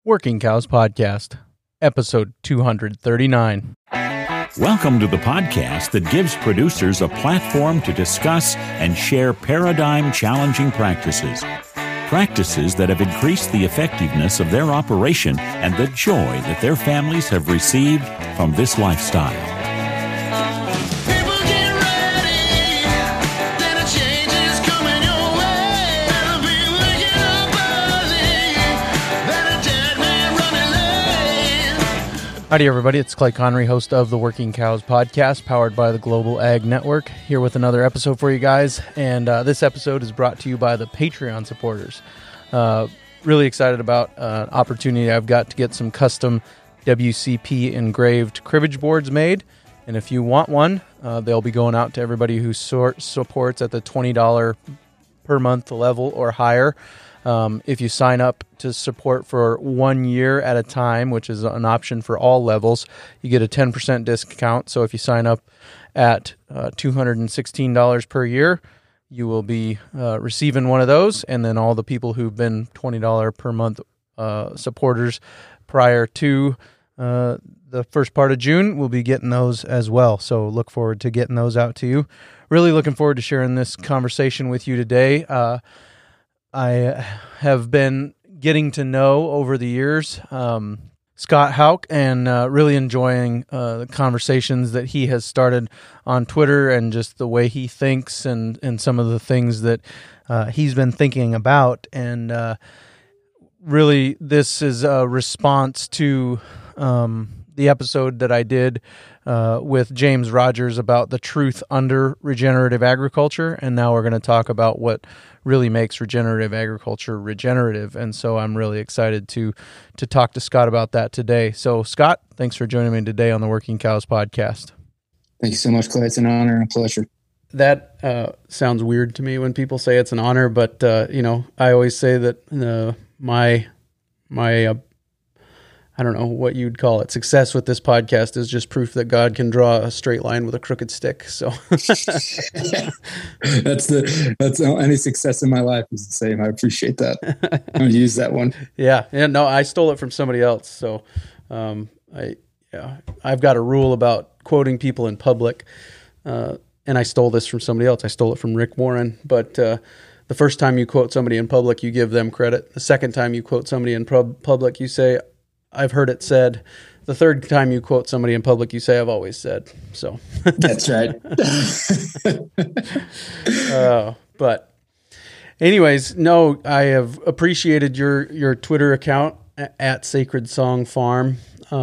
Working Cows Podcast, episode 239. Welcome to the podcast that gives producers a platform to discuss and share paradigm-challenging practices. Practices that have increased the effectiveness of their operation and the joy that their families have received from this lifestyle. Howdy, everybody. It's Clay Connery, host of the Working Cows Podcast, powered by the Global Ag Network, here with another episode for you guys. And this episode is brought to you by the Patreon supporters. Really excited about an opportunity I've got to get some custom WCP engraved cribbage boards made. And if you want one, they'll be going out to everybody who supports at the $20 per month level or higher. If you sign up to support for 1 year at a time, which is an option for all levels, you get a 10% discount. So if you sign up at $216 per year, you will be receiving one of those. And then all the people who've been $20 per month supporters prior to the first part of June will be getting those as well. So look forward to getting those out to you. Really looking forward to sharing this conversation with you today. I have been getting to know over the years Scott Houck and really enjoying the conversations that he has started on Twitter and just the way he thinks and some of the things that he's been thinking about. And really, this is a response to the episode that I did with James Rogers about the truth under regenerative agriculture. And now we're going to talk about what really makes regenerative agriculture regenerative. And so I'm really excited to talk to Scott about that today. So Scott, thanks for joining me today on the Working Cows Podcast. Thank you so much, Clay. It's an honor and a pleasure. That sounds weird to me when people say it's an honor, but I always say that my I don't know what you'd call it, success with this podcast is just proof that God can draw a straight line with a crooked stick. So that's any success in my life is the same. I appreciate that. I'm going to use that one. Yeah. No, I stole it from somebody else. So I've got a rule about quoting people in public, and I stole this from somebody else. I stole it from Rick Warren. But the first time you quote somebody in public, you give them credit. The second time you quote somebody in public, you say, I've heard it said. The third time you quote somebody in public, you say, I've always said. So that's right. But anyways, no, I have appreciated your Twitter account at Sacred Song Farm.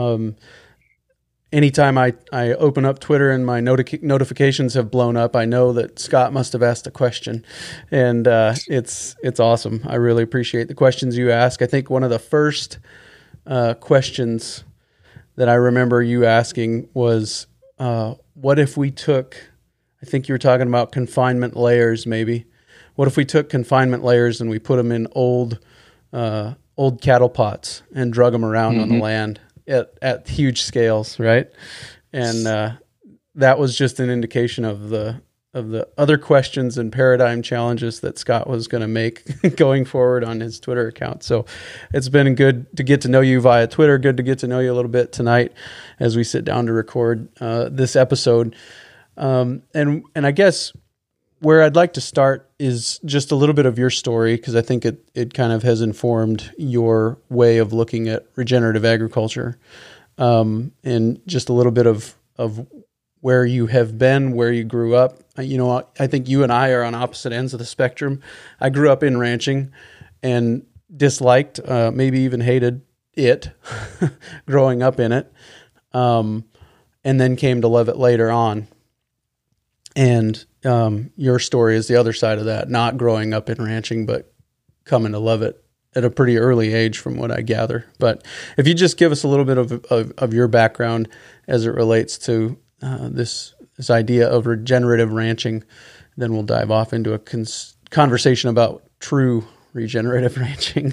Anytime I open up Twitter and my notifications have blown up, I know that Scott must have asked a question, and it's awesome. I really appreciate the questions you ask. I think one of the first questions that I remember you asking was, what if we took, I think you were talking about confinement layers maybe. What if we took confinement layers and we put them in old cattle pots and drug them around on the land at huge scales, right? And that was just an indication of the other questions and paradigm challenges that Scott was going to make going forward on his Twitter account. So it's been good to get to know you via Twitter. Good to get to know you a little bit tonight as we sit down to record this episode. And I guess where I'd like to start is just a little bit of your story, because I think it kind of has informed your way of looking at regenerative agriculture, and just a little bit of where you have been, where you grew up. I think you and I are on opposite ends of the spectrum. I grew up in ranching and disliked, maybe even hated it growing up in it, and then came to love it later on. And your story is the other side of that, not growing up in ranching, but coming to love it at a pretty early age from what I gather. But if you just give us a little bit of your background as it relates to this idea of regenerative ranching, then we'll dive off into a conversation about true regenerative ranching.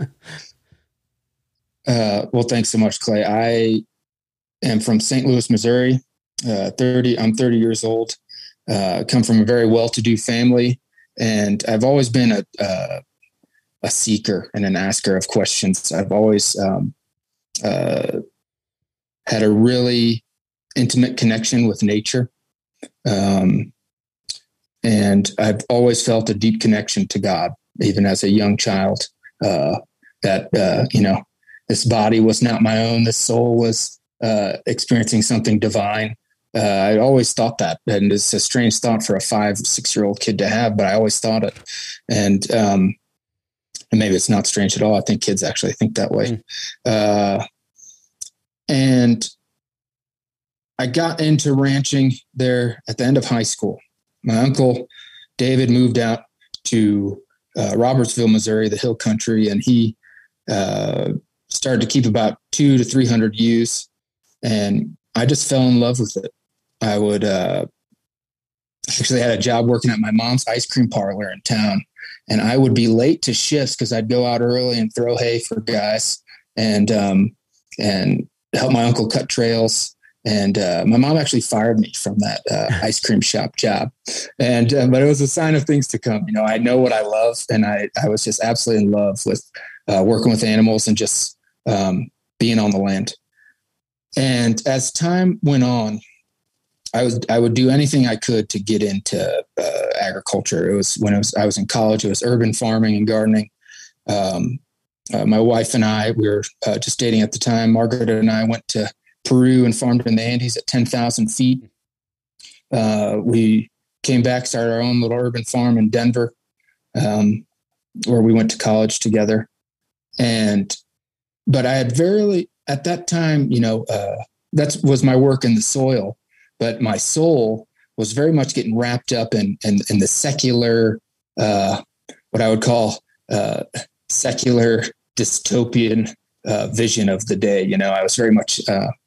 Well, thanks so much, Clay. I am from St. Louis, Missouri. I'm 30 years old. Come from a very well-to-do family, and I've always been a a seeker and an asker of questions. I've always had a really intimate connection with nature. And I've always felt a deep connection to God, even as a young child, that, this body was not my own. This soul was experiencing something divine. I always thought that, and it's a strange thought for a 5-6-year-old kid to have, but I always thought it. And maybe it's not strange at all. I think kids actually think that way. And I got into ranching there at the end of high school. My uncle David moved out to Robertsville, Missouri, the hill country, and he started to keep about 200 to 300 ewes, and I just fell in love with it. I would actually had a job working at my mom's ice cream parlor in town, and I would be late to shifts because I'd go out early and throw hay for guys and help my uncle cut trails. And my mom actually fired me from that ice cream shop job. And but it was a sign of things to come. I know what I love, and I was just absolutely in love with working with animals and just being on the land. And as time went on, I would do anything I could to get into agriculture. It was I was in college. It was urban farming and gardening. My wife and I, we were just dating at the time. Margaret and I went to Peru and farmed in the Andes at 10,000 feet. We came back, started our own little urban farm in Denver, where we went to college together. But I had at that time, that was my work in the soil, but my soul was very much getting wrapped up in the secular, what I would call secular dystopian vision of the day. I was very much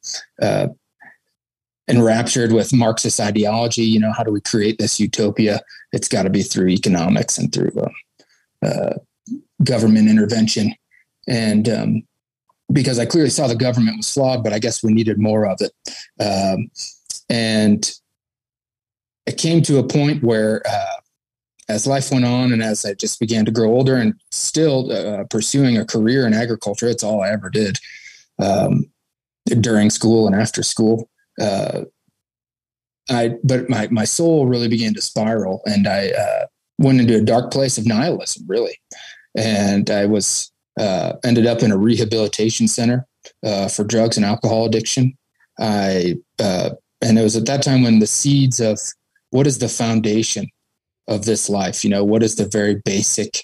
enraptured with Marxist ideology. How do we create this utopia? It's got to be through economics and through government intervention. And because I clearly saw the government was flawed, but I guess we needed more of it. And it came to a point where as life went on and as I just began to grow older and still pursuing a career in agriculture, it's all I ever did during school and after school. But my soul really began to spiral, and I went into a dark place of nihilism, really. And I was ended up in a rehabilitation center for drugs and alcohol addiction. And it was at that time when the seeds of what is the foundation of this life, what is the very basic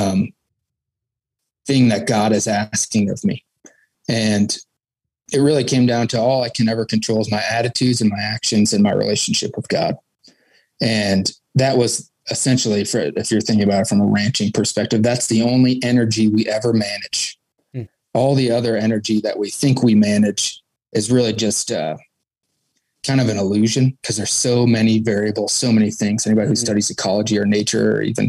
thing that God is asking of me. And it really came down to all I can ever control is my attitudes and my actions and my relationship with God. And that was essentially, if you're thinking about it from a ranching perspective, that's the only energy we ever manage. All the other energy that we think we manage is really just kind of an illusion, because there's so many variables, so many things. Anybody who studies ecology or nature, or even,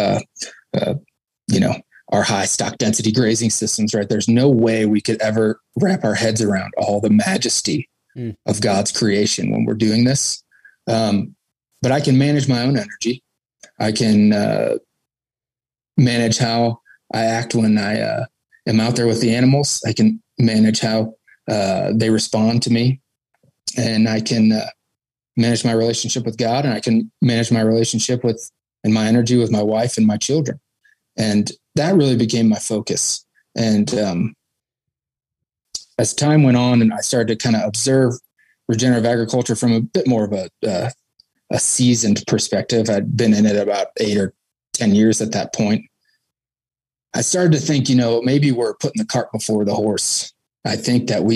our high stock density grazing systems, right? There's no way we could ever wrap our heads around all the majesty of God's creation when we're doing this. But I can manage my own energy. I can manage how I act when I am out there with the animals. I can manage how they respond to me. And I can manage my relationship with God, and I can manage my relationship and my energy with my wife and my children. And that really became my focus. And as time went on and I started to kind of observe regenerative agriculture from a bit more of a seasoned perspective, I'd been in it about 8 or 10 years at that point. I started to think, maybe we're putting the cart before the horse. I think that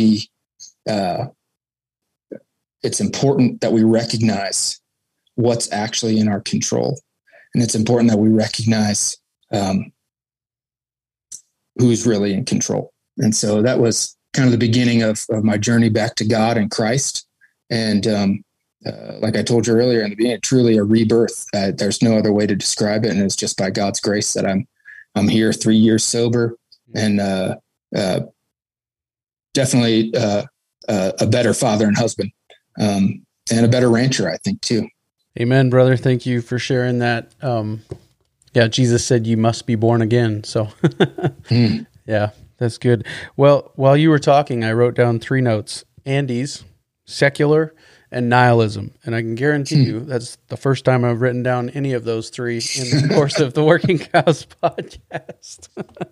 it's important that we recognize what's actually in our control. And it's important that we recognize who's really in control. And so that was kind of the beginning of my journey back to God and Christ. And like I told you earlier in the beginning, truly a rebirth. There's no other way to describe it. And it's just by God's grace that I'm here 3 years sober, and definitely a better father and husband. And a better rancher, I think, too. Amen, brother. Thank you for sharing that. Yeah, Jesus said you must be born again. So, yeah, that's good. Well, while you were talking, I wrote down 3 notes: Andes, secular, and nihilism. And I can guarantee you that's the first time I've written down any of those 3 in the course of the Working Cows podcast.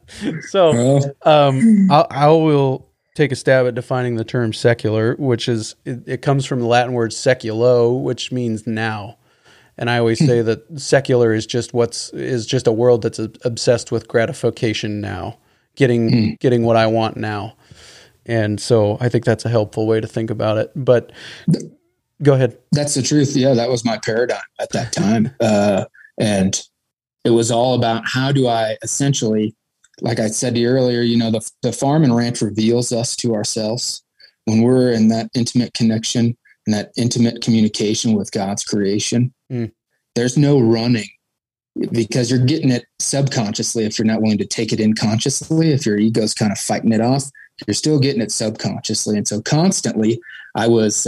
So I will take a stab at defining the term secular, which is, it comes from the Latin word seculo, which means now. And I always say that secular is just a world that's obsessed with gratification now, getting what I want now. And so I think that's a helpful way to think about it. But go ahead. That's the truth. Yeah, that was my paradigm at that time. And it was all about, how do I essentially, like I said to you earlier, the farm and ranch reveals us to ourselves. When we're in that intimate connection and that intimate communication with God's creation, there's no running, because you're getting it subconsciously. If you're not willing to take it in consciously, if your ego's kind of fighting it off, you're still getting it subconsciously. And so constantly I was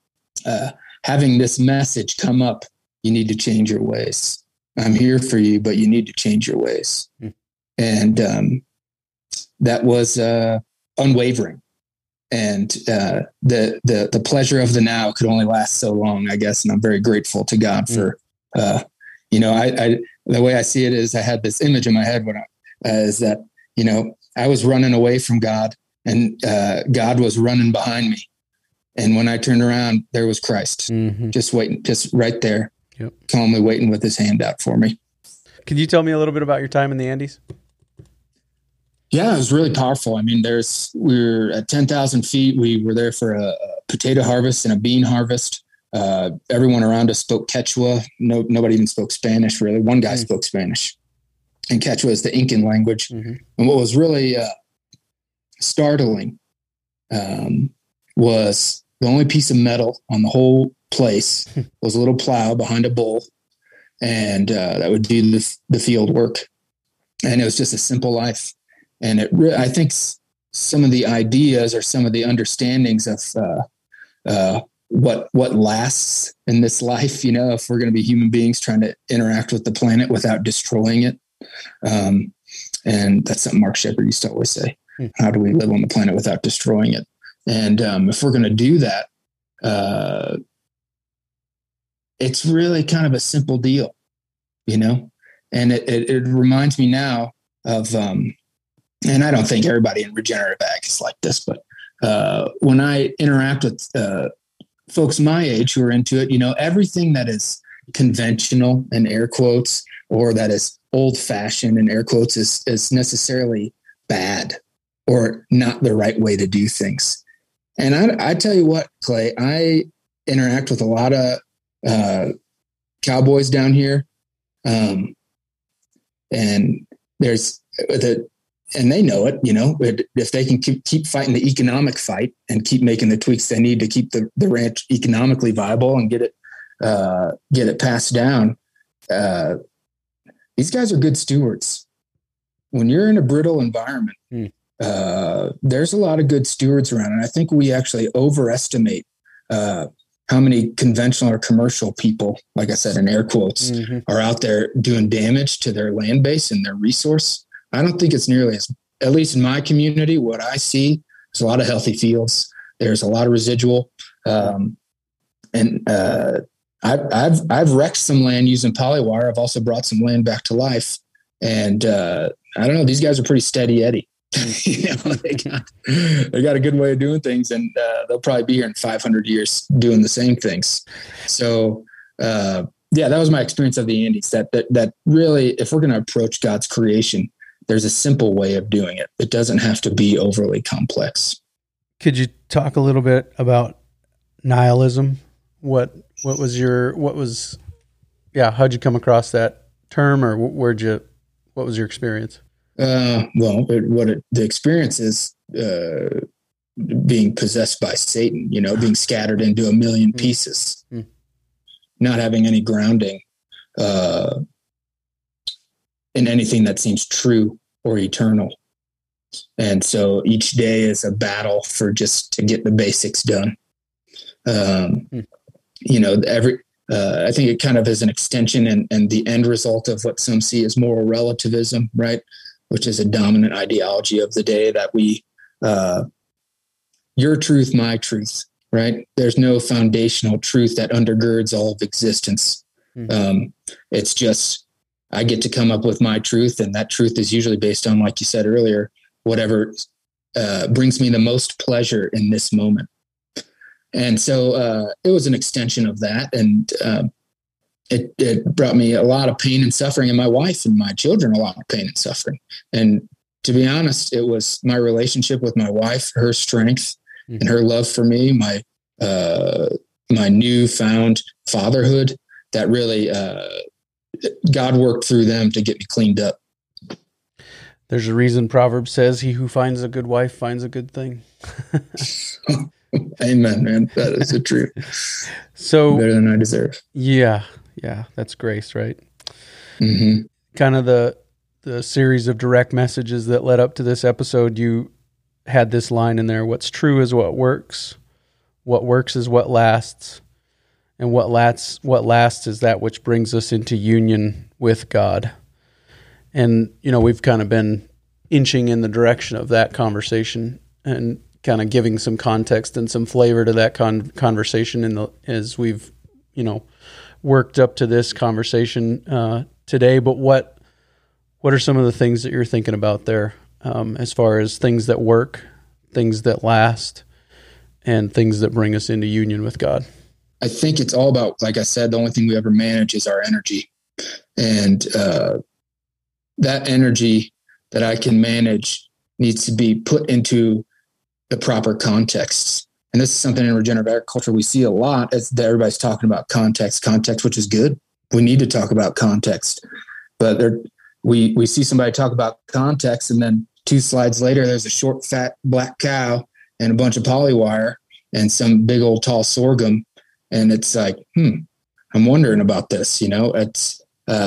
having this message come up: you need to change your ways. I'm here for you, but you need to change your ways. And that was unwavering. And the pleasure of the now could only last so long, I guess. And I'm very grateful to God for, I the way I see it is, I had this image in my head is that, I was running away from God, and God was running behind me. And when I turned around, there was Christ, just waiting, just right there, calmly waiting with his hand out for me. Could you tell me a little bit about your time in the Andes? Yeah, it was really powerful. I mean, we were at 10,000 feet. We were there for a potato harvest and a bean harvest. Everyone around us spoke Quechua. Nobody even spoke Spanish, really. One guy spoke Spanish. And Quechua is the Incan language. And what was really startling was the only piece of metal on the whole place was a little plow behind a bull. And that would do the field work. And it was just a simple life. And I think some of the ideas or some of the understandings of what lasts in this life, if we're going to be human beings trying to interact with the planet without destroying it. And that's something Mark Shepard used to always say: how do we live on the planet without destroying it? And if we're going to do that, it's really kind of a simple deal, and it reminds me now of, and I don't think everybody in regenerative ag is like this, but when I interact with folks my age who are into it, everything that is conventional in air quotes, or that is old fashioned in air quotes, is necessarily bad or not the right way to do things. And I tell you what, Clay, I interact with a lot of cowboys down here. And they know it, if they can keep fighting the economic fight and keep making the tweaks they need to keep the ranch economically viable and get it passed down. These guys are good stewards. When you're in a brittle environment, there's a lot of good stewards around. And I think we actually overestimate how many conventional or commercial people, like I said, in air quotes, are out there doing damage to their land base and their resource. I don't think it's nearly at least in my community, what I see is a lot of healthy fields. There's a lot of residual. I've wrecked some land using polywire. I've also brought some land back to life. And I don't know, these guys are pretty steady Eddie. They got a good way of doing things, and they'll probably be here in 500 years doing the same things. So, that was my experience of the Andes, that really, if we're going to approach God's creation, there's a simple way of doing it. It doesn't have to be overly complex. Could you talk a little bit about nihilism? How'd you come across that term, or what was your experience? The experience is being possessed by Satan, being scattered into a million pieces, not having any grounding in anything that seems true or eternal. And so each day is a battle for just to get the basics done. I think it kind of is an extension and the end result of what some see as moral relativism, right? Which is a dominant ideology of the day that we, your truth, my truth, right? There's no foundational truth that undergirds all of existence. Mm-hmm. It's just, I get to come up with my truth, and that truth is usually based on, like you said earlier, whatever brings me the most pleasure in this moment. And so it was an extension of that. And it brought me a lot of pain and suffering, and my wife and my children a lot of pain and suffering. And to be honest, it was my relationship with my wife, her strength and her love for me, my newfound fatherhood that really God worked through them to get me cleaned up. There's a reason Proverbs says, "He who finds a good wife finds a good thing." Amen, man. That is the truth. So better than I deserve. Yeah. That's grace, right? Mm-hmm. Kind of the series of direct messages that led up to this episode, you had this line in there: "What's true is what works. What works is what lasts. And what lasts is that which brings us into union with God." And, we've kind of been inching in the direction of that conversation and kind of giving some context and some flavor to that conversation as we've, worked up to this conversation today. But what are some of the things that you're thinking about there as far as things that work, things that last, and things that bring us into union with God? I think it's all about, like I said, the only thing we ever manage is our energy. And that energy that I can manage needs to be put into the proper contexts. And this is something in regenerative agriculture we see a lot, as everybody's talking about context, which is good. We need to talk about context. But we see somebody talk about context, and then 2 slides later, there's a short, fat black cow and a bunch of polywire and some big old tall sorghum. And it's like, I'm wondering about this. It's,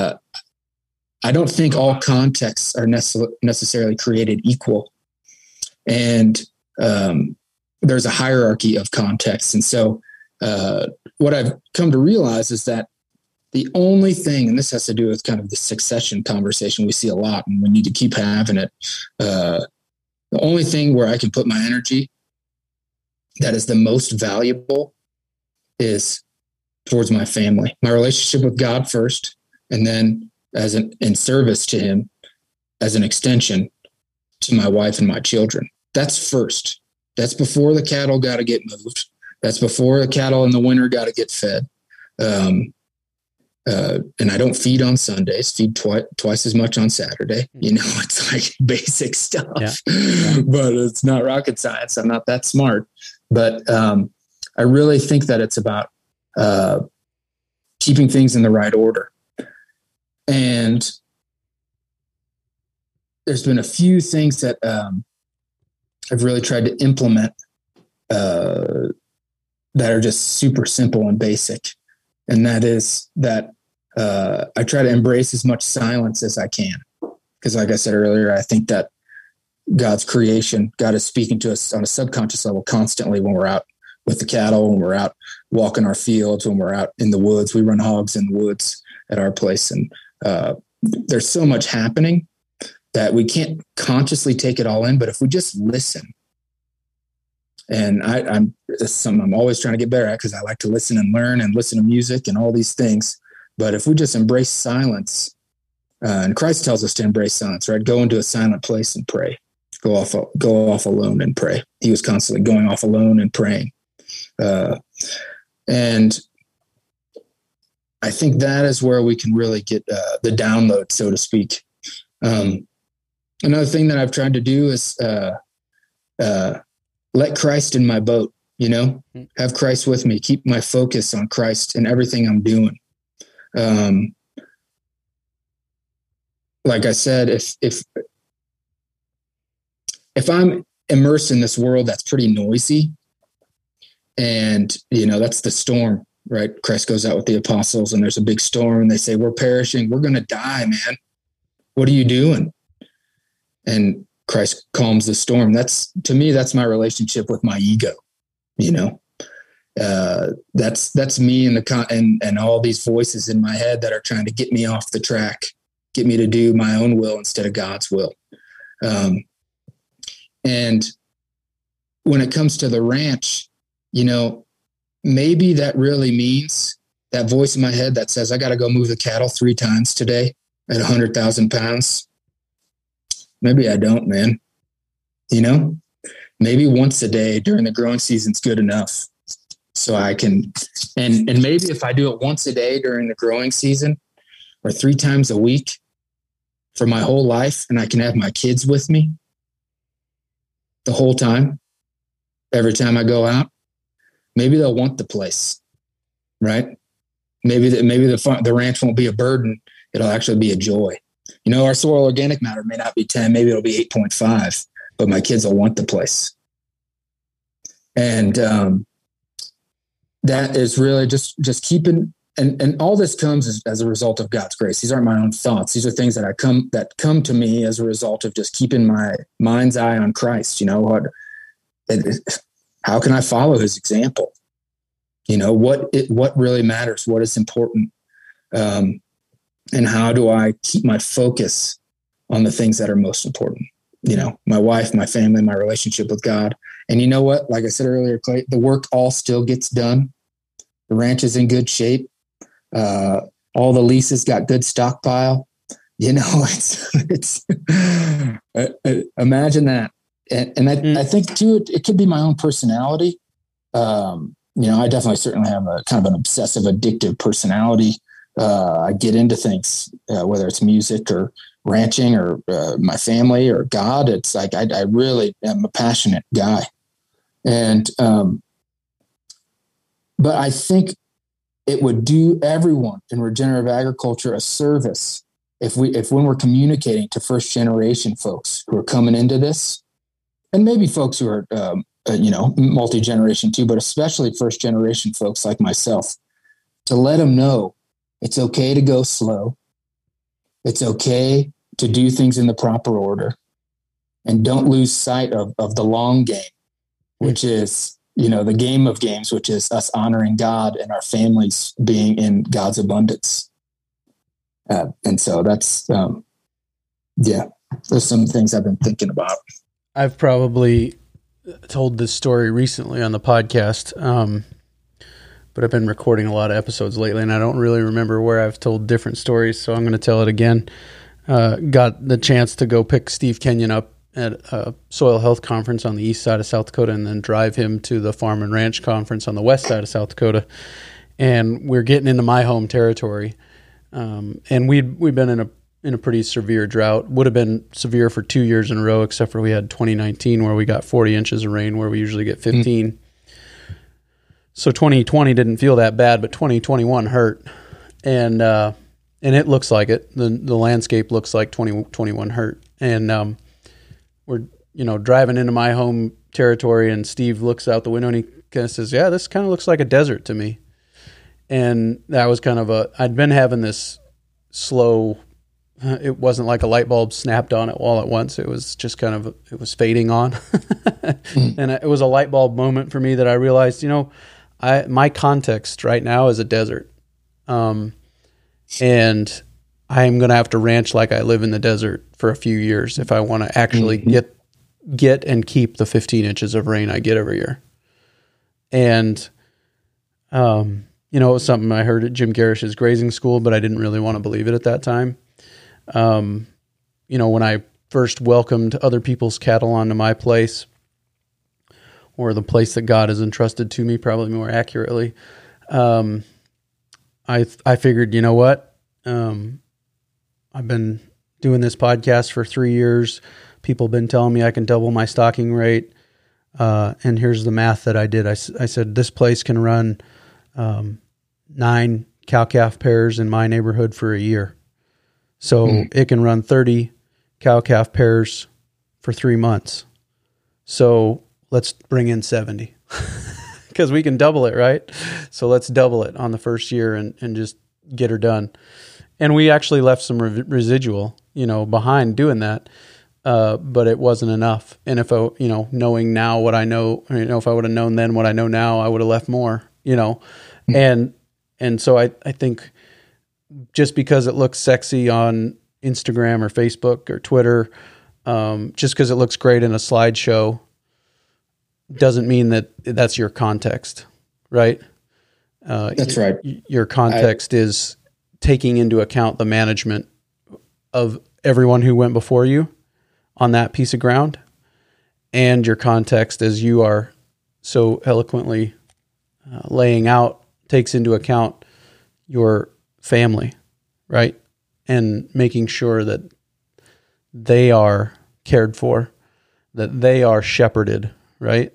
I don't think all contexts are necessarily created equal. And there's a hierarchy of contexts. And so what I've come to realize is that the only thing, and this has to do with kind of the succession conversation we see a lot, and we need to keep having it, the only thing where I can put my energy that is the most valuable is towards my family, my relationship with God first, and then in service to Him as an extension to my wife and my children. That's first. That's before the cattle got to get moved. That's before the cattle in the winter got to get fed. And I don't feed on Sundays, feed twice as much on Saturday. It's like basic stuff, but it's not rocket science. I'm not that smart, but I really think that it's about keeping things in the right order. And there's been a few things that I've really tried to implement that are just super simple and basic. And that is that I try to embrace as much silence as I can. Because like I said earlier, I think that God's creation, God is speaking to us on a subconscious level constantly when we're out with the cattle, when we're out walking our fields, when we're out in the woods. We run hogs in the woods at our place. And there's so much happening that we can't consciously take it all in. But if we just listen, and it's something I'm always trying to get better at, because I like to listen and learn and listen to music and all these things. But if we just embrace silence, and Christ tells us to embrace silence, right? Go into a silent place and pray. Go off alone and pray. He was constantly going off alone and praying. And I think that is where we can really get the download, so to speak. Another thing that I've tried to do is let Christ in my boat, have Christ with me, keep my focus on Christ in everything I'm doing. Like I said, if I'm immersed in this world that's pretty noisy, and, that's the storm, right? Christ goes out with the apostles and there's a big storm and they say, we're perishing. We're going to die, man. What are you doing? And Christ calms the storm. To me, that's my relationship with my ego, That's me and all these voices in my head that are trying to get me off the track, get me to do my own will instead of God's will. And when it comes to the ranch, maybe that really means that voice in my head that says, I got to go move the cattle 3 times today at 100,000 pounds. Maybe I don't, man. Maybe once a day during the growing season's good enough. So I can, and maybe if I do it once a day during the growing season or 3 times a week for my whole life, and I can have my kids with me the whole time, every time I go out, maybe they'll want the place, right? Maybe the ranch won't be a burden. It'll actually be a joy. Our soil organic matter may not be 10, maybe it'll be 8.5, but my kids will want the place. And that is really just keeping, and all this comes as a result of God's grace. These aren't my own thoughts. These are things that come to me as a result of just keeping my mind's eye on Christ. How can I follow his example? What really matters, what is important, and how do I keep my focus on the things that are most important? My wife, my family, my relationship with God. And you know what? Like I said earlier, Clay, the work all still gets done. The ranch is in good shape. All the leases got good stockpile. It's imagine that. And I think too, it could be my own personality. I definitely certainly have a kind of an obsessive, addictive personality. I get into things, whether it's music or ranching or my family or God. It's like I really am a passionate guy. And but I think it would do everyone in regenerative agriculture a service if when we're communicating to first generation folks who are coming into this, and maybe folks who are multi-generation too, but especially first generation folks like myself, to let them know it's okay to go slow. It's okay to do things in the proper order, and don't lose sight of the long game, which is, the game of games, which is us honoring God and our families being in God's abundance. And so that's, there's some things I've been thinking about. I've probably told this story recently on the podcast, but I've been recording a lot of episodes lately, and I don't really remember where I've told different stories, so I'm going to tell it again. Got the chance to go pick Steve Kenyon up at a soil health conference on the east side of South Dakota, and then drive him to the farm and ranch conference on the west side of South Dakota. And we're getting into my home territory. And we'd been in a pretty severe drought. Would have been severe for 2 years in a row, except for we had 2019 where we got 40 inches of rain, where we usually get 15. So 2020 didn't feel that bad, but 2021 hurt. And it looks like it. The landscape looks like 2021 hurt. And we're driving into my home territory, and Steve looks out the window and he kind of says, "Yeah, this kind of looks like a desert to me." And that was kind of I'd been having this slow. It wasn't like a light bulb snapped on it all at once. It was just it was fading on. And it was a light bulb moment for me that I realized, my context right now is a desert. And I'm going to have to ranch like I live in the desert for a few years if I want to actually get and keep the 15 inches of rain I get every year. And, it was something I heard at Jim Garish's grazing school, but I didn't really want to believe it at that time. When I first welcomed other people's cattle onto my place, or the place that God has entrusted to me, probably more accurately, I figured, you know what? I've been doing this podcast for 3 years. People have been telling me I can double my stocking rate. And here's the math that I did. I said, this place can run 9 cow-calf pairs in my neighborhood for a year. So it can run 30 cow-calf pairs for 3 months. So let's bring in 70 because we can double it, right? So let's double it on the first year and just get her done. And we actually left some residual, behind doing that. But it wasn't enough. And if knowing now what I know, if I would have known then what I know now, I would have left more. and so I think just because it looks sexy on Instagram or Facebook or Twitter, just because it looks great in a slideshow doesn't mean that that's your context, right? That's right. Your context is taking into account the management of everyone who went before you on that piece of ground, and your context, as you are so eloquently laying out, takes into account your family, right? And making sure that they are cared for, that they are shepherded, right?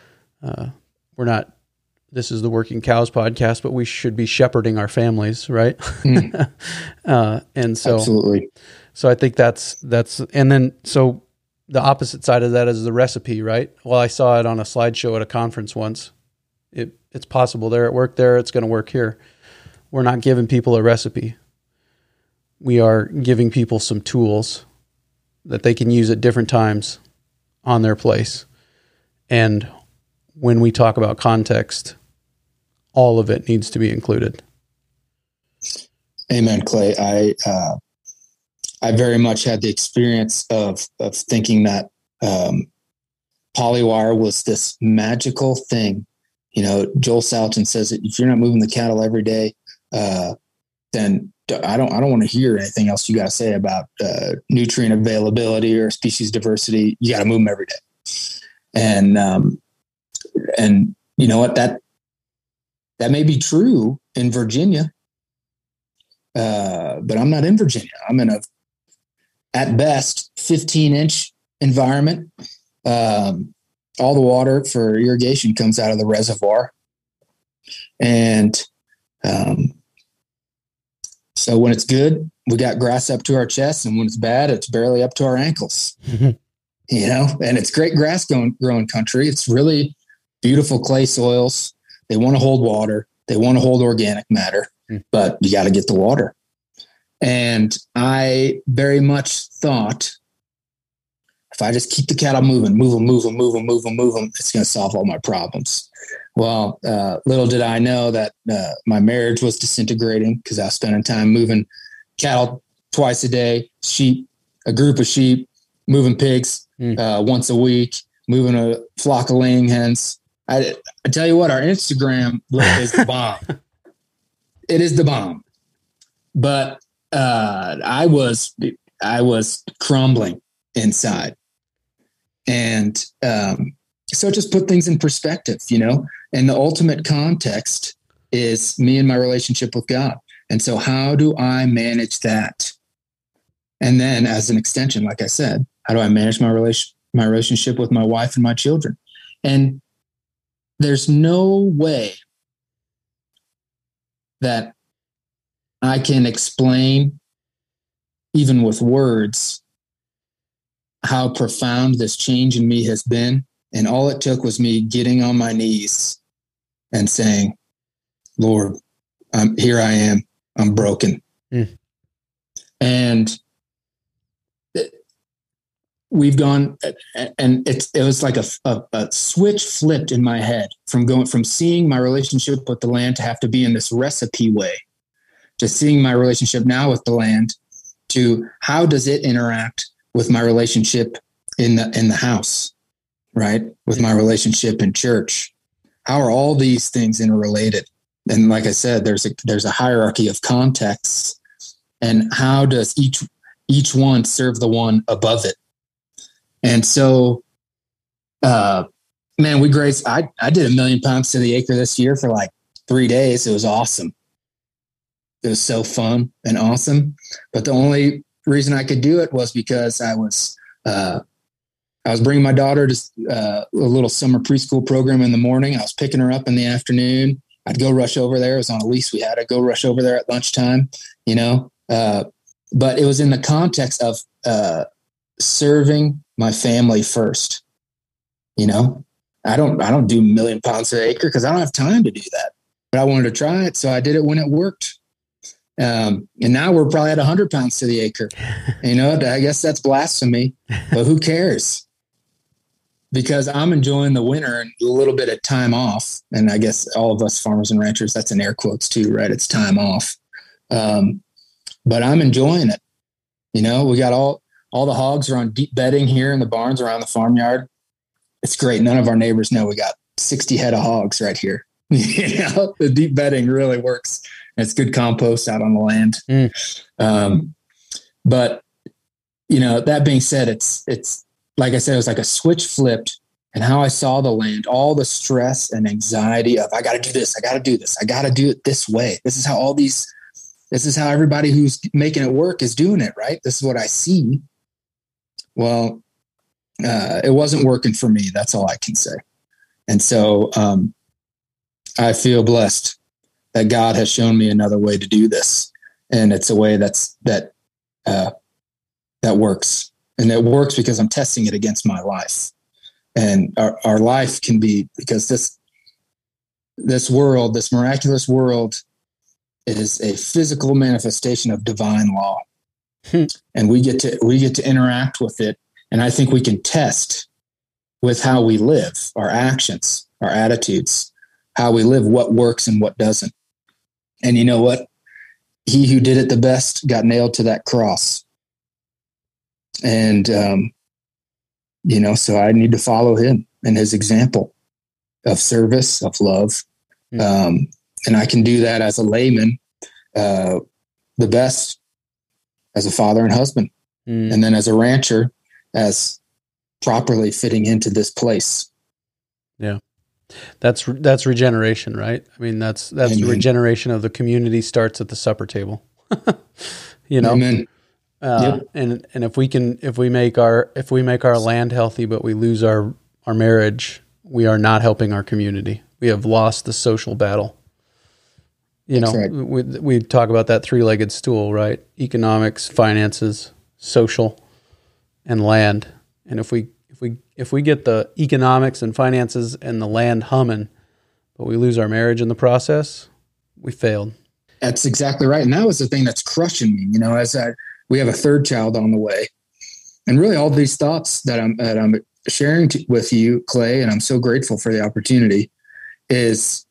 This is the Working Cows podcast, but we should be shepherding our families, right? And so, absolutely. So I think that's, and then, so the opposite side of that is the recipe, right? Well, I saw it on a slideshow at a conference once. It's possible there, it worked there, it's going to work here. We're not giving people a recipe. We are giving people some tools that they can use at different times on their place. And when we talk about context, all of it needs to be included. Amen, Clay. I very much had the experience of thinking that polywire was this magical thing. Joel Salatin says that if you're not moving the cattle every day, then I don't want to hear anything else you got to say about nutrient availability or species diversity. You got to move them every day. And you know what, that may be true in Virginia, but I'm not in Virginia. I'm in at best 15-inch environment. All the water for irrigation comes out of the reservoir. And so when it's good, we got grass up to our chest, and when it's bad, it's barely up to our ankles. And it's great grass growing country. It's really beautiful clay soils. They want to hold water. They want to hold organic matter, but you got to get the water. And I very much thought, if I just keep the cattle moving, move them, it's going to solve all my problems. Well, little did I know that my marriage was disintegrating because I was spending time moving cattle twice a day, a group of sheep, moving pigs once a week, moving a flock of laying hens. I tell you what, our Instagram is the bomb. It is the bomb. But I was crumbling inside. And so just put things in perspective, and the ultimate context is me and my relationship with God. And so how do I manage that? And then as an extension, like I said, how do I manage my relationship with my wife and my children? And there's no way that I can explain, even with words, how profound this change in me has been. And all it took was me getting on my knees and saying, Lord, here I am. I'm broken. And we've gone, and it was like a switch flipped in my head from seeing my relationship with the land to have to be in this recipe way, to seeing my relationship now with the land to how does it interact with my relationship in the house, right? With my relationship in church. How are all these things interrelated? And like I said, there's a hierarchy of contexts, and how does each one serve the one above it? And so, man, we grazed. I did 1 million pounds to the acre this year for like 3 days. It was awesome. It was so fun and awesome. But the only reason I could do it was because I was bringing my daughter to a little summer preschool program in the morning. I was picking her up in the afternoon. I'd go rush over there. It was on a lease we had. I'd go rush over there at lunchtime, but it was in the context of serving my family first. I don't do 1 million pounds an acre because I don't have time to do that, but I wanted to try it. So I did it when it worked. And now we're probably at 100 pounds to the acre. I guess that's blasphemy, but who cares? because I'm enjoying the winter and a little bit of time off. And I guess all of us farmers and ranchers, that's in air quotes too, right? It's time off. But I'm enjoying it. You know, we got all the hogs are on deep bedding here in the barns around the farmyard. It's great. None of our neighbors know we got 60 head of hogs right here. You know, the deep bedding really works. It's good compost out on the land. But you know, that being said, it's like I said, it was like a switch flipped, and how I saw the land, all the stress and anxiety of, I got to do this. I got to do this. I got to do it this way. This is how everybody who's making it work is doing it. Right. This is what I see. Well, it wasn't working for me. That's all I can say. And so, I feel blessed that God has shown me another way to do this. And it's a way that works. And it works because I'm testing it against my life. And our life can be, because this world, this miraculous world, is a physical manifestation of divine law. And we get to interact with it. And I think we can test with how we live, our actions, our attitudes, how we live, what works and what doesn't. And you know what? He who did it the best got nailed to that cross. And, you know, so I need to follow him and his example of service, of love. And I can do that as a layman, the best, as a father and husband. And then as a rancher, as properly fitting into this place. Yeah. That's regeneration, right? I mean, that's Amen. Regeneration of the community starts at the supper table. You know? Amen. Yep. And if we make our land healthy, but we lose our marriage, we are not helping our community. We have lost the social battle. You know, right. we talk about that three-legged stool, right? Economics, finances, social, and land. And if we get the economics and finances and the land humming, but we lose our marriage in the process, we failed. That's exactly right. And that was the thing that's crushing me, you know, we have a third child on the way. And really all these thoughts that I'm sharing with you, Clay, and I'm so grateful for the opportunity, has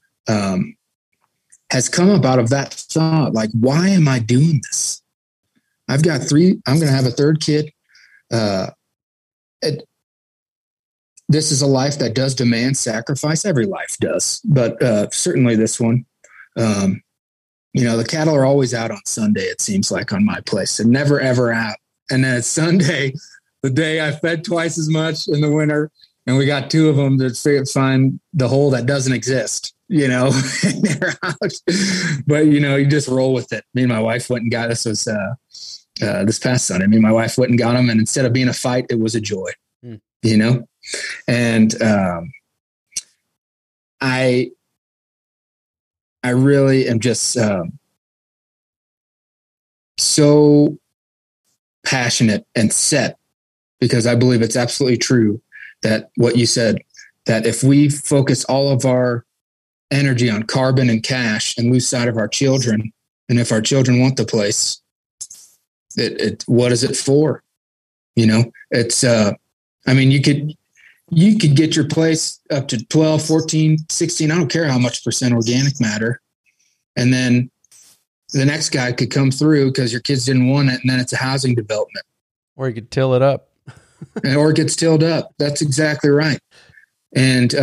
come up out of that thought. Like, why am I doing this? I've got 3, I'm going to have a third kid. This is a life that does demand sacrifice. Every life does, but certainly this one. You know, the cattle are always out on Sunday, it seems like, on my place. They're never, ever out. And then it's Sunday, the day I fed twice as much in the winter, and we got 2 of them that find the hole that doesn't exist, you know, and they're out. But, you know, you just roll with it. Me and my wife went and got this this past Sunday. Me and my wife went and got them, and instead of being a fight, it was a joy, you know? And I really am just so passionate and set, because I believe it's absolutely true that what you said, that if we focus all of our energy on carbon and cash and lose sight of our children, and if our children want the place, what is it for? You know, it's, I mean, you could get your place up to 12, 14, 16. I don't care how much % organic matter. And then the next guy could come through because your kids didn't want it. And then it's a housing development. Or you could till it up. Or it gets tilled up. That's exactly right. And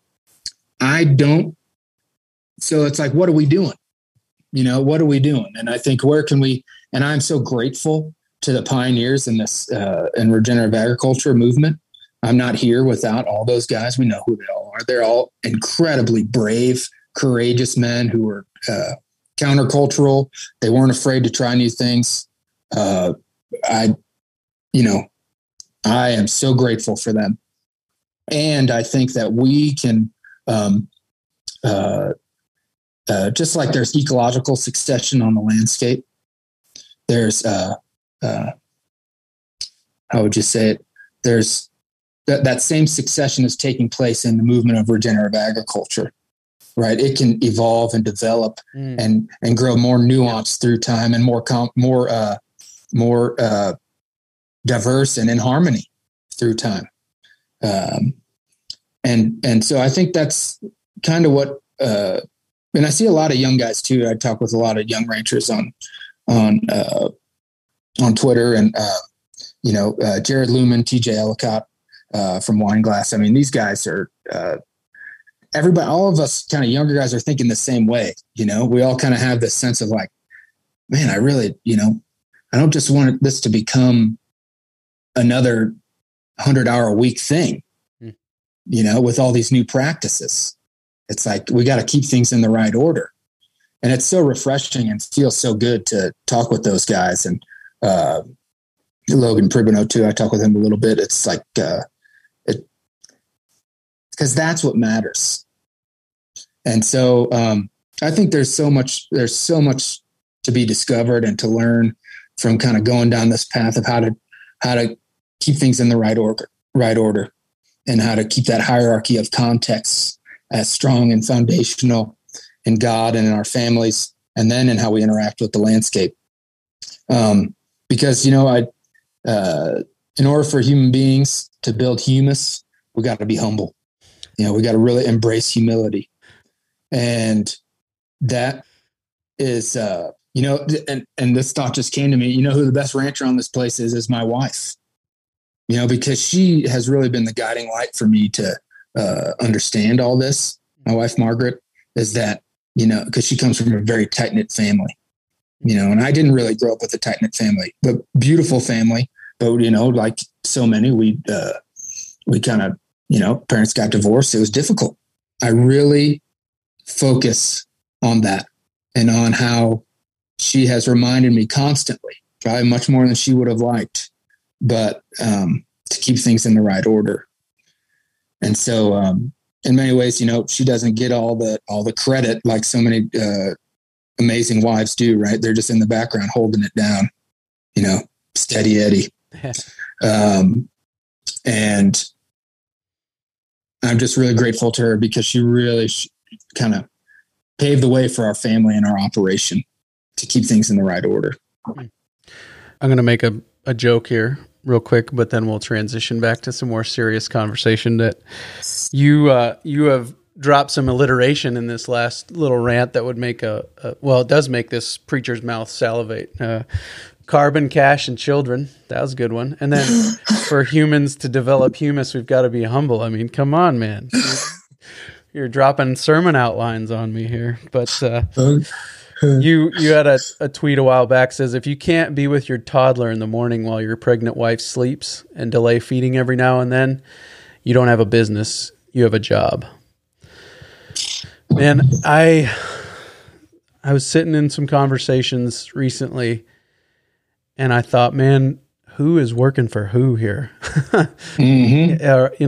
so it's like, what are we doing? You know, what are we doing? And I think and I'm so grateful to the pioneers in this in regenerative agriculture movement. I'm not here without all those guys. We know who they all are. They're all incredibly brave, courageous men who were countercultural. They weren't afraid to try new things. I am so grateful for them. And I think that we can, just like there's ecological succession on the landscape, there's, how would you say it? There's that same succession is taking place in the movement of regenerative agriculture, right? It can evolve and develop and grow more nuanced through time and more diverse and in harmony through time. And so I think that's kind of what, and I see a lot of young guys too. I talk with a lot of young ranchers on Twitter, and Jared Lumen, TJ Ellicott from Wineglass. I mean, these guys are everybody. All of us kind of younger guys are thinking the same way. We all kind of have this sense of like, man, I really, I don't just want this to become another 100-hour a week thing. With all these new practices. It's like, we got to keep things in the right order. And it's so refreshing and feels so good to talk with those guys. And Logan Pribino too, I talk with him a little bit. It's like, because that's what matters. And so I think there's so much to be discovered and to learn from kind of going down this path of how to keep things in the right order. And how to keep that hierarchy of contexts as strong and foundational in God and in our families, and then in how we interact with the landscape. Because, in order for human beings to build humus, we got to be humble. We got to really embrace humility. And that is, and this thought just came to me, who the best rancher on this place is my wife. Because she has really been the guiding light for me to understand all this. My wife, Margaret, is that, because she comes from a very tight-knit family, and I didn't really grow up with a tight-knit family, but beautiful family. But, like so many, we kind of, parents got divorced. It was difficult. I really focus on that and on how she has reminded me constantly, probably much more than she would have liked, but to keep things in the right order. And so in many ways, she doesn't get all the credit like so many amazing wives do, right? They're just in the background holding it down, steady Eddie. And I'm just really grateful to her because she really kind of paved the way for our family and our operation to keep things in the right order. I'm going to make a joke here real quick, but then we'll transition back to some more serious conversation. That you have dropped some alliteration in this last little rant that would make it does make this preacher's mouth salivate. Carbon, cash, and children. That was a good one. And then for humans to develop humus, we've got to be humble. I mean, come on, man. You're dropping sermon outlines on me here. But you had a tweet a while back says, if you can't be with your toddler in the morning while your pregnant wife sleeps and delay feeding every now and then, you don't have a business. You have a job. Man, I was sitting in some conversations recently, and I thought, man, who is working for who here? Mm-hmm.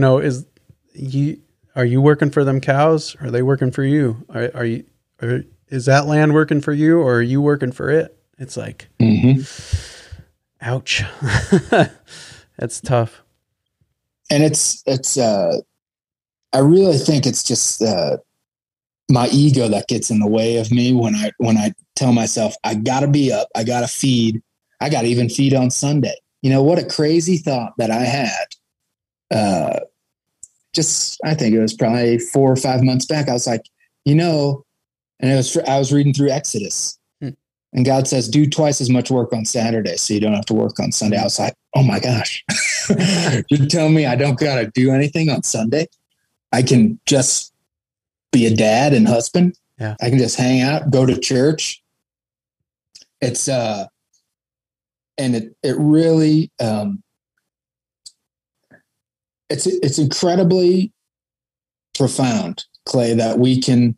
Are you working for them cows? Or are they working for you? Is that land working for you, or are you working for it? It's like, ouch. That's tough. And it's I really think it's just my ego that gets in the way of me when I tell myself I gotta be up, I gotta feed, I gotta even feed on Sunday. What a crazy thought that I had. I think it was probably 4 or 5 months back. I was like, and I was reading through Exodus, and God says, do twice as much work on Saturday so you don't have to work on Sunday. I was like, oh my gosh, you're telling me I don't got to do anything on Sunday? I can just be a dad and husband. Yeah. I can just hang out, go to church. It's, and it really, it's incredibly profound, Clay, that we can,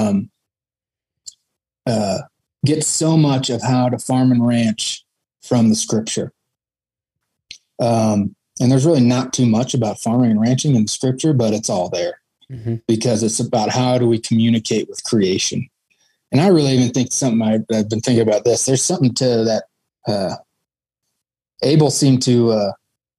get so much of how to farm and ranch from the scripture. And there's really not too much about farming and ranching in the scripture, but it's all there because it's about how do we communicate with creation. And I really even think something I've been thinking about this. There's something to that. Abel seemed to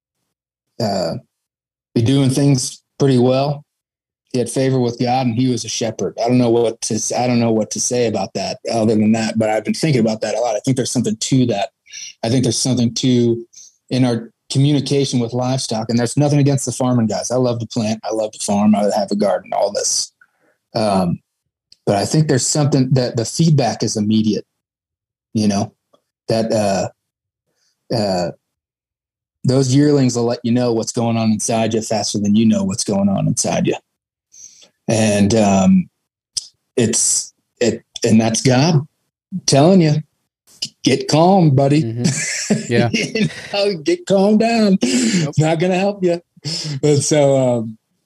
be doing things pretty well. He had favor with God, and he was a shepherd. I don't know what to say about that other than that, but I've been thinking about that a lot. I think there's something to that. I think there's something to communication with livestock. And there's nothing against the farming guys. I love to plant. I love to farm. I have a garden, all this. But I think there's something that the feedback is immediate, that those yearlings will let you know what's going on inside you faster than you know what's going on inside you. And and that's God telling you, get calm, buddy. Mm-hmm. Yeah. Get calm down. It's not going to help you. But so,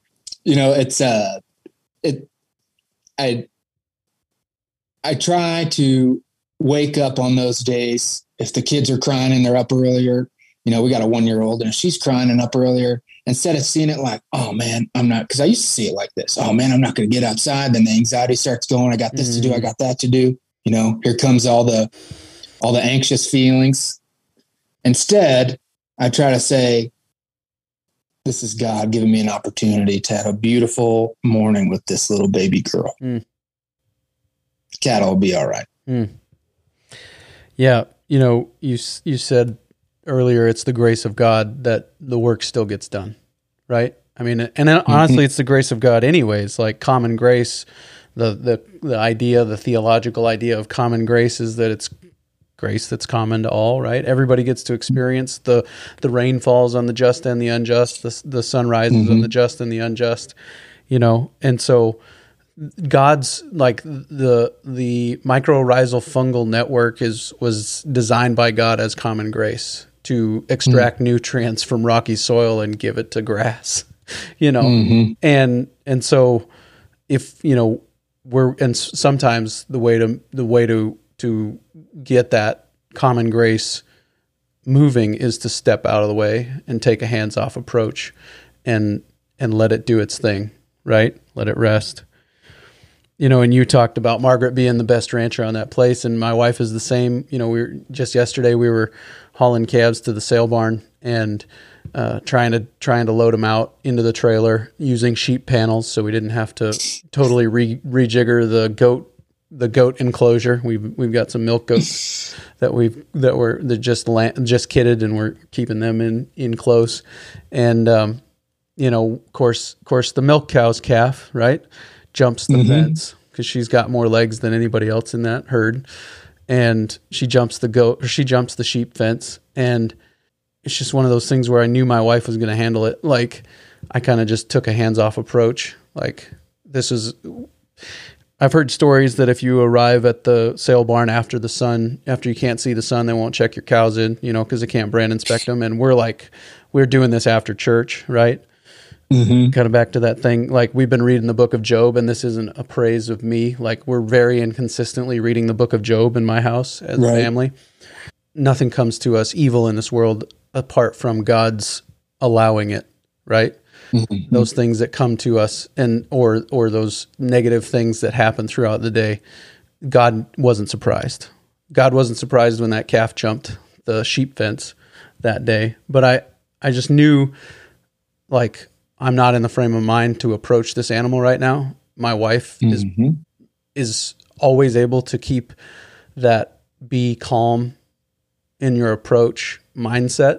I try to wake up on those days. If the kids are crying and they're up earlier, we got a 1-year-old, and if she's crying and up earlier, instead of seeing it like, oh man, I'm not, because I used to see it like this. Oh man, I'm not going to get outside. Then the anxiety starts going. I got this to do. I got that to do. Here comes all the anxious feelings. Instead, I try to say, this is God giving me an opportunity to have a beautiful morning with this little baby girl. Cattle will be all right. Yeah. You said earlier, it's the grace of God that the work still gets done, right? I mean, and honestly, it's the grace of God anyways. Like common grace, the idea, the theological idea of common grace is that it's grace that's common to all, right? Everybody gets to experience the rain falls on the just and the unjust, the sun rises on the just and the unjust, and so God's like the mycorrhizal fungal network was designed by God as common grace to extract nutrients from rocky soil and give it to grass, and so if sometimes the way to get that common grace moving is to step out of the way and take a hands-off approach and let it do its thing, right? Let it rest. And you talked about Margaret being the best rancher on that place, and my wife is the same. Yesterday we were hauling calves to the sale barn and trying to load them out into the trailer using sheep panels, so we didn't have to totally rejigger the goat enclosure. We've got some milk goats that just kidded, and we're keeping them in close. And of course the milk cow's calf, right, jumps the fence because she's got more legs than anybody else in that herd, and she jumps the sheep fence, and it's just one of those things where I knew my wife was going to handle it. Like I kind of just took a hands-off approach. Like I've heard stories that if you arrive at the sale barn after you can't see the sun, they won't check your cows in, because they can't brand inspect them. And we're doing this after church, right? Kind of back to that thing. Like we've been reading the book of Job, and this isn't a praise of me. Like we're very inconsistently reading the book of Job in my house as a family. Nothing comes to us evil in this world apart from God's allowing it, right? Those things that come to us or those negative things that happen throughout the day, God wasn't surprised. God wasn't surprised when that calf jumped the sheep fence that day. But I just knew, like, I'm not in the frame of mind to approach this animal right now. My wife is always able to keep that be calm in your approach mindset,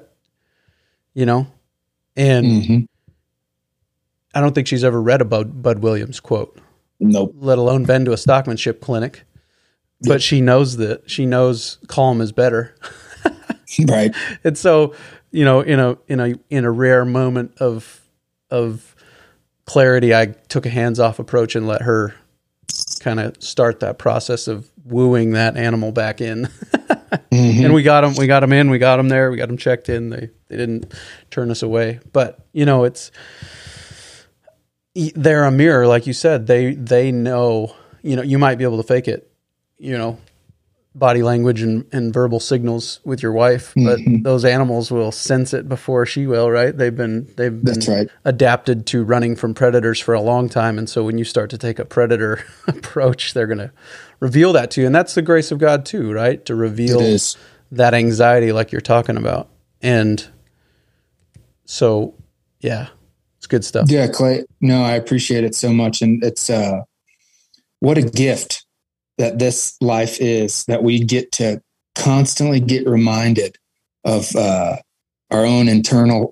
and I don't think she's ever read a Bud Williams quote. Nope. Let alone been to a stockmanship clinic. Yep. But she knows calm is better. Right. And so, in a rare moment of clarity, I took a hands-off approach and let her kind of start that process of wooing that animal back in. And we got them in, we got them there, we got them checked in. They didn't turn us away. But, they're a mirror, like you said. They know, you might be able to fake it, body language and verbal signals with your wife, but those animals will sense it before she will, right? They've been That's right. adapted to running from predators for a long time. And so when you start to take a predator approach, they're going to reveal that to you. And that's the grace of God too, right? To reveal that anxiety like you're talking about. And so, yeah, it's good stuff. Yeah, Clay. No, I appreciate it so much. And it's, what a gift that this life is, that we get to constantly get reminded of our own internal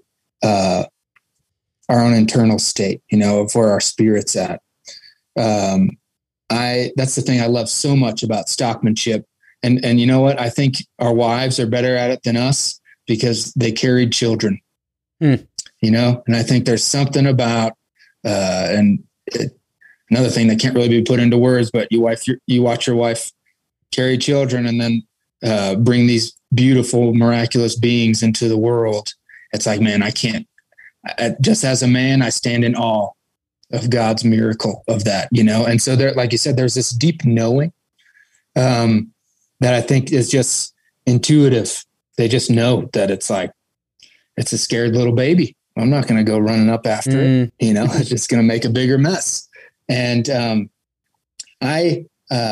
state, of where our spirit's at. That's the thing I love so much about stockmanship. And you know what? I think our wives are better at it than us because they carried children, and I think there's something about, another thing that can't really be put into words, but you watch your wife carry children and then bring these beautiful, miraculous beings into the world. It's like, man, just as a man, I stand in awe of God's miracle of that, And so there, like you said, there's this deep knowing that I think is just intuitive. They just know that it's like, it's a scared little baby. I'm not going to go running up after it. It's just going to make a bigger mess. And I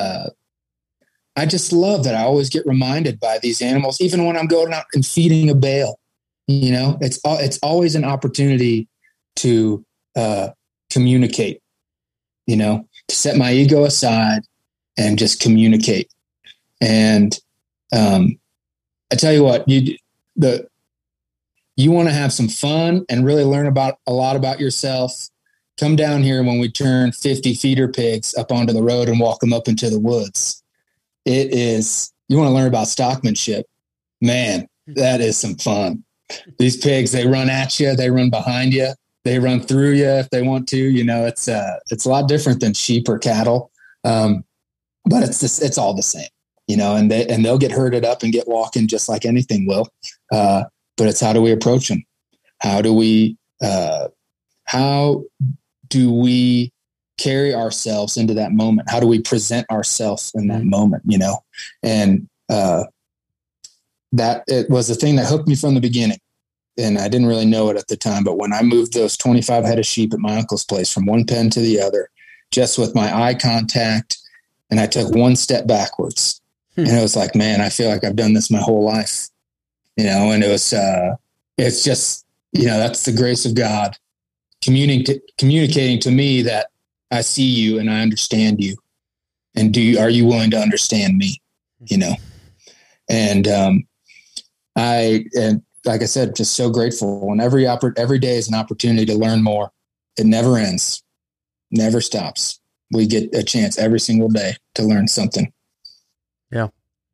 just love that I always get reminded by these animals, even when I'm going out and feeding a bale. It's always an opportunity to communicate. To set my ego aside and just communicate. And I tell you what, you want to have some fun and really learn a lot about yourself. Come down here when we turn 50 feeder pigs up onto the road and walk them up into the woods. You want to learn about stockmanship, man, that is some fun. These pigs, they run at you, they run behind you, they run through you if they want to. It's a lot different than sheep or cattle, but it's all the same. And they'll get herded up and get walking just like anything will. But it's how do we approach them? How do we carry ourselves into that moment? How do we present ourselves in that moment? And that it was the thing that hooked me from the beginning. And I didn't really know it at the time, but when I moved those 25 head of sheep at my uncle's place from one pen to the other, just with my eye contact, and I took one step backwards, and it was like, man, I feel like I've done this my whole life, and it was, it's just, that's the grace of God communicating to me that I see you and I understand you. And are you willing to understand me? And like I said, just so grateful. And every day is an opportunity to learn more. It never ends, never stops. We get a chance every single day to learn something. Yeah.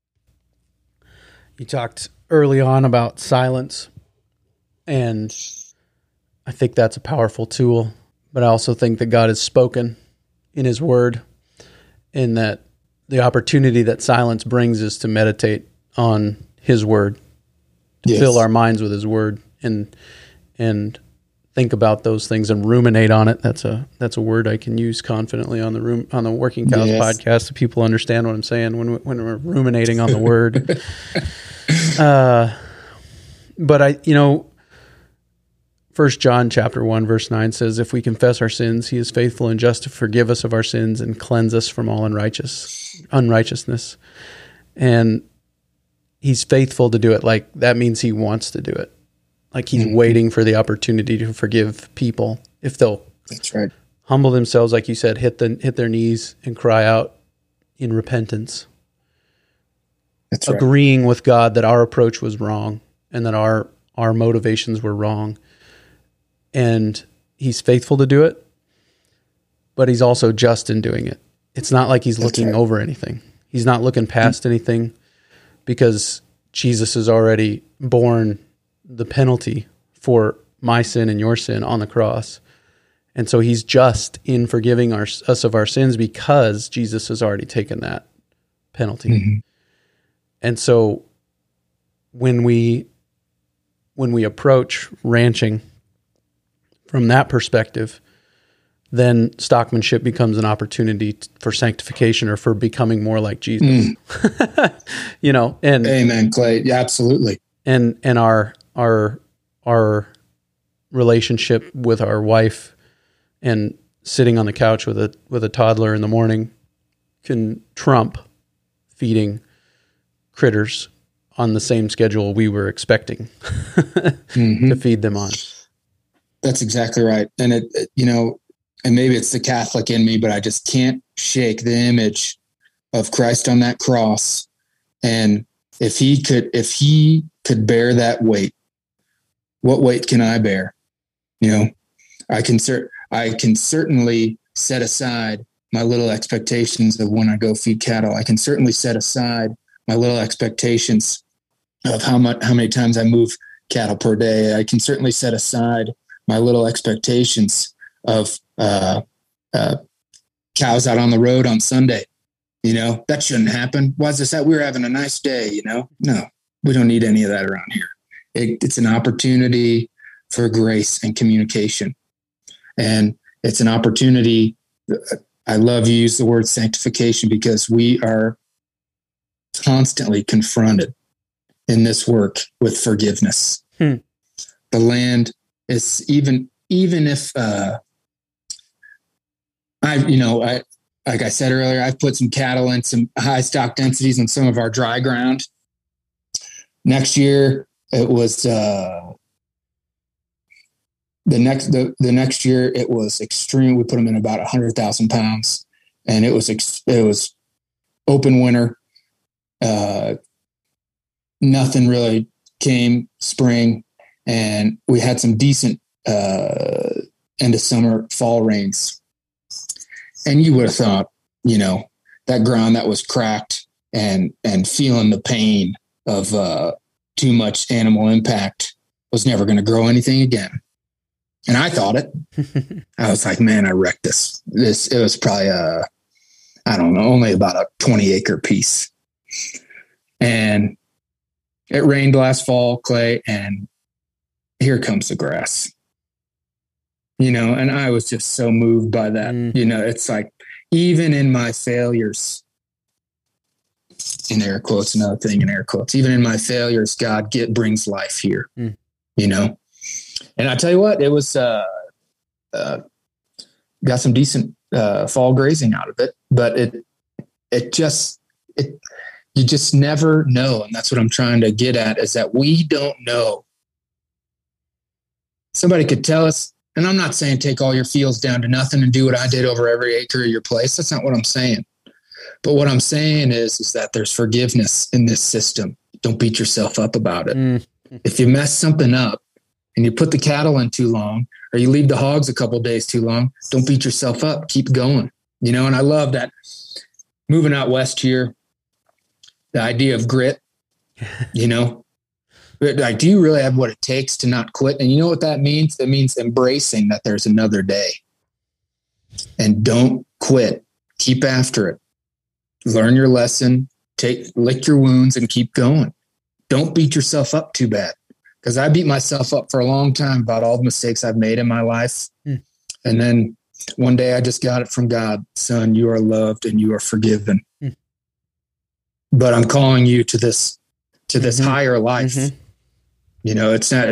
You talked early on about silence, and I think that's a powerful tool, but I also think that God has spoken in his word, and that the opportunity that silence brings is to meditate on his word, to fill our minds with his word, and think about those things and ruminate on it. That's a word I can use confidently on the Working Cows podcast, so people understand what I'm saying when we're ruminating on the word. But 1 John chapter 1 verse 9 says, if we confess our sins, he is faithful and just to forgive us of our sins and cleanse us from all unrighteousness. And he's faithful to do it. Like, that means he wants to do it. Like, he's waiting for the opportunity to forgive people if they'll humble themselves, like you said, hit their knees and cry out in repentance. That's right. Agreeing with God that our approach was wrong and that our motivations were wrong. And he's faithful to do it, but he's also just in doing it. It's not like he's looking over anything. He's not looking past anything, because Jesus has already borne the penalty for my sin and your sin on the cross. And so he's just in forgiving us of our sins because Jesus has already taken that penalty. Mm-hmm. And so when we approach ranching from that perspective, then stockmanship becomes an opportunity for sanctification or for becoming more like Jesus. And amen, Clay. Yeah, absolutely. And our relationship with our wife and sitting on the couch with a toddler in the morning can trump feeding critters on the same schedule we were expecting to feed them on. That's exactly right. And and maybe it's the Catholic in me, but I just can't shake the image of Christ on that cross. And if he could bear that weight what weight can I bear? You know, I can certainly set aside my little expectations of when I go feed cattle. I can certainly set aside my little expectations of how many times I move cattle per day. I can certainly set aside my little expectations of cows out on the road on Sunday. You know, that shouldn't happen. Why is this that? We were having a nice day, you know? No, we don't need any of that around here. It's an opportunity for grace and communication. And it's an opportunity. I love you use the word sanctification, because we are constantly confronted in this work with forgiveness. The land is even if like I said earlier, I've put some cattle in some high stock densities in some of our dry ground. Next year, it was the next year it was extreme. We put them in about 100,000 pounds, and it was open winter. Nothing really came spring, and we had some decent end of summer fall rains. And you would have thought, you know, that ground that was cracked and feeling the pain of too much animal impact was never going to grow anything again. And I thought it. I was like, man, I wrecked this. It was probably only about a 20-acre piece. And it rained last fall, Clay, and here comes the grass. You know, and I was just so moved by that. You know, it's like, even in my failures, in air quotes, another thing in air quotes, even in my failures, God brings life here, you know? And I tell you what, it was, got some decent fall grazing out of it, but you just never know. And that's what I'm trying to get at, is that we don't know. Somebody could tell us, and I'm not saying take all your fields down to nothing and do what I did over every acre of your place. That's not what I'm saying. But what I'm saying is that there's forgiveness in this system. Don't beat yourself up about it. If you mess something up and you put the cattle in too long, or you leave the hogs a couple of days too long, don't beat yourself up. Keep going. You know, and I love that moving out west here, the idea of grit, you know, like, do you really have what it takes to not quit? And you know what that means? That means embracing that there's another day, and don't quit. Keep after it. Learn your lesson, lick your wounds, and keep going. Don't beat yourself up too bad, because I beat myself up for a long time about all the mistakes I've made in my life. And then one day I just got it from God. Son, you are loved and you are forgiven. But I'm calling you to this higher life. You know, it's not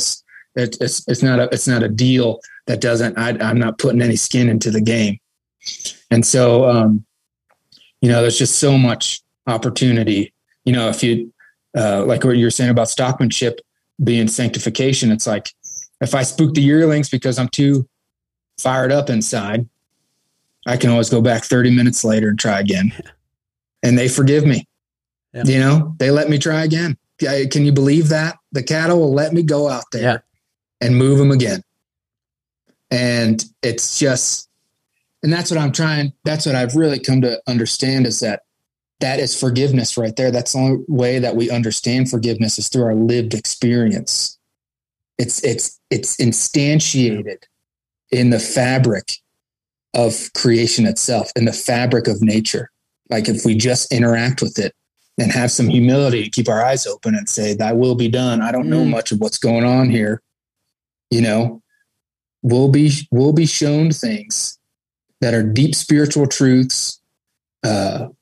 a deal that doesn't, I'm not putting any skin into the game. And so, you know, there's just so much opportunity. You know, if you, like what you were saying about stockmanship being sanctification, it's like, if I spook the yearlings because I'm too fired up inside, I can always go back 30 minutes later and try again. And they forgive me. Yeah. You know, they let me try again. Can you believe that? The cattle will let me go out there and move them again. And it's just, and that's what I've really come to understand, is that is forgiveness right there. That's the only way that we understand forgiveness, is through our lived experience. It's instantiated in the fabric of creation itself, in the fabric of nature. Like, if we just interact with it and have some humility, keep our eyes open and say, thy will be done. I don't know much of what's going on here. You know, we'll be shown things that are deep spiritual truths, that,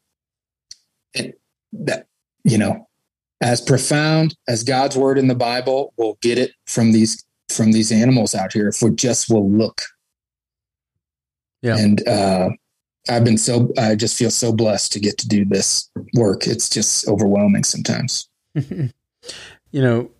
you know, as profound as God's word in the Bible. We'll get it from these animals out here if we just will look. Yeah. And, I just feel so blessed to get to do this work. It's just overwhelming sometimes. You know,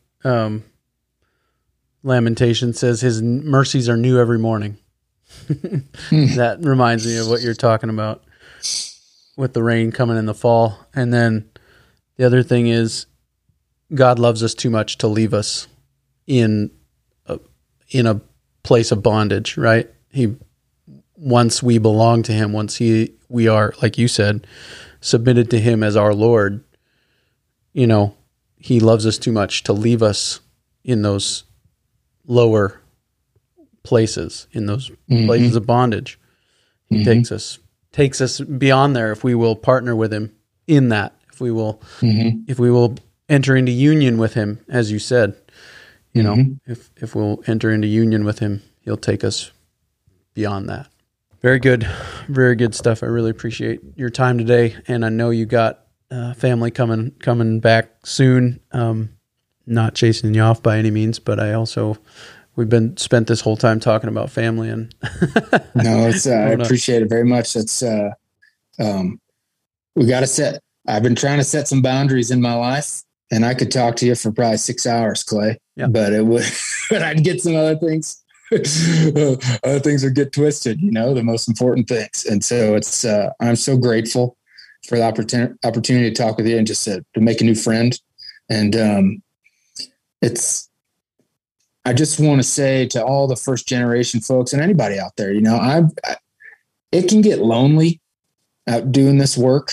Lamentation says his mercies are new every morning. That reminds me of what you're talking about with the rain coming in the fall. And then the other thing is, God loves us too much to leave us in a place of bondage, right? Once we belong to him, once we are, like you said, submitted to him as our Lord, he loves us too much to leave us in those lower places, in those places of bondage. He takes us beyond there if we will partner with him in that, if we will enter into union with him, as you said, if we'll enter into union with him, he'll take us beyond that. Very good stuff. I really appreciate your time today, and I know you got family coming back soon. Not chasing you off by any means, but we've spent this whole time talking about family, and no, I appreciate it very much. It's we got to set. I've been trying to set some boundaries in my life, and I could talk to you for probably 6 hours, Clay. Yeah. But I'd get some other things. Other things would get twisted, the most important things. And so it's I'm so grateful for the opportunity to talk with you and just to make a new friend. And I just want to say to all the first generation folks and anybody out there, it can get lonely out doing this work,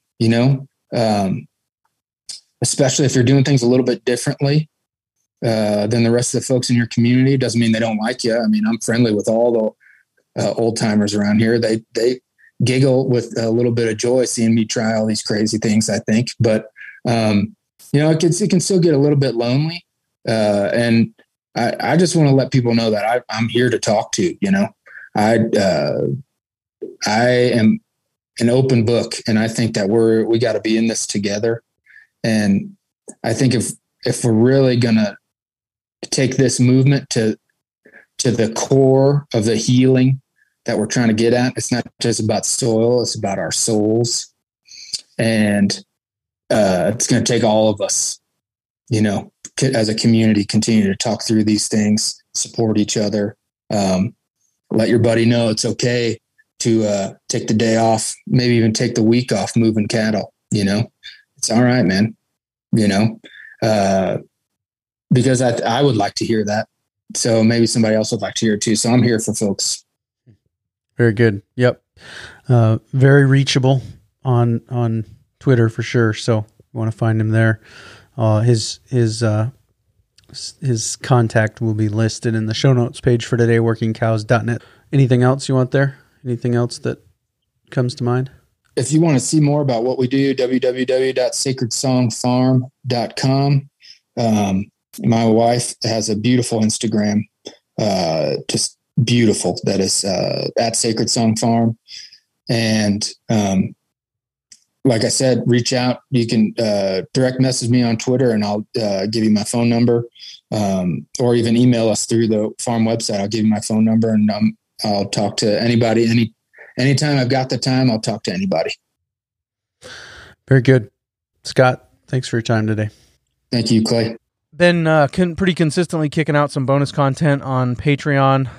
especially if you're doing things a little bit differently than the rest of the folks in your community. It doesn't mean they don't like you. I mean, I'm friendly with all the old timers around here. They giggle with a little bit of joy seeing me try all these crazy things, I think. But, it can still get a little bit lonely. And I just want to let people know that I'm here to talk to, I am an open book, and I think that we got to be in this together. And I think if we're really going to take this movement to the core of the healing that we're trying to get at, it's not just about soil, it's about our souls. And it's going to take all of us, as a community, continue to talk through these things, support each other, let your buddy know it's okay to take the day off, maybe even take the week off moving cattle. It's all right, man. Because I would like to hear that. So maybe somebody else would like to hear it too. So I'm here for folks. Very good. Yep. Very reachable on Twitter for sure. So you want to find him there. His contact will be listed in the show notes page for today, workingcows.net. Anything else you want there? Anything else that comes to mind? If you want to see more about what we do, www.sacredsongfarm.com. My wife has a beautiful Instagram, just beautiful. That is at Sacred Song Farm. And like I said, reach out. You can direct message me on Twitter, and I'll give you my phone number, or even email us through the farm website. I'll give you my phone number, and I'll talk to anybody. Anytime I've got the time, I'll talk to anybody. Very good. Scott, thanks for your time today. Thank you, Clay. Been pretty consistently kicking out some bonus content on Patreon.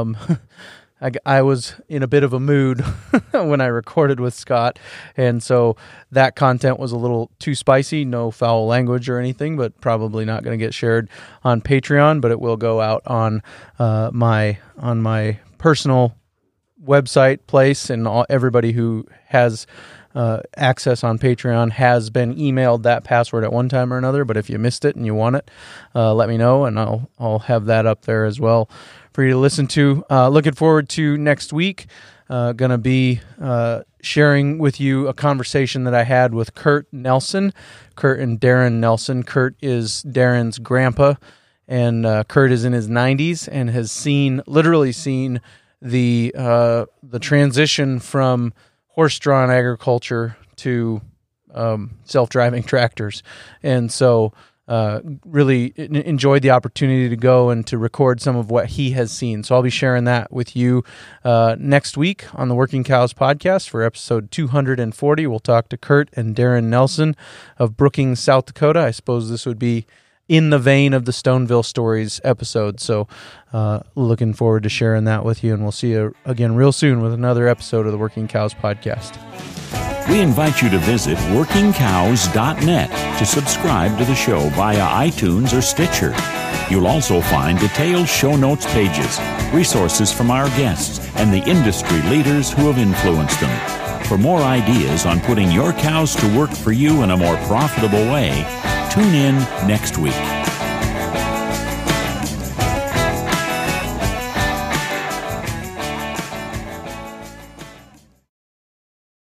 I was in a bit of a mood when I recorded with Scott, and so that content was a little too spicy. No foul language or anything, but probably not going to get shared on Patreon. But it will go out on my personal website place, and everybody who has access on Patreon has been emailed that password at one time or another. But if you missed it and you want it, let me know, and I'll have that up there as well for you to listen to. Looking forward to next week. Going to be sharing with you a conversation that I had with Kurt Nelson, Kurt and Darren Nelson. Kurt is Darren's grandpa, and Kurt is in his 90s and has literally seen the transition from horse-drawn agriculture to self-driving tractors. And so really enjoyed the opportunity to go and to record some of what he has seen. So I'll be sharing that with you next week on the Working Cows podcast for episode 240. We'll talk to Kurt and Darren Nelson of Brookings, South Dakota. I suppose this would be in the vein of the Stoneville Stories episode. So looking forward to sharing that with you, and we'll see you again real soon with another episode of the Working Cows podcast. We invite you to visit workingcows.net to subscribe to the show via iTunes or Stitcher. You'll also find detailed show notes pages, resources from our guests, and the industry leaders who have influenced them. For more ideas on putting your cows to work for you in a more profitable way, tune in next week.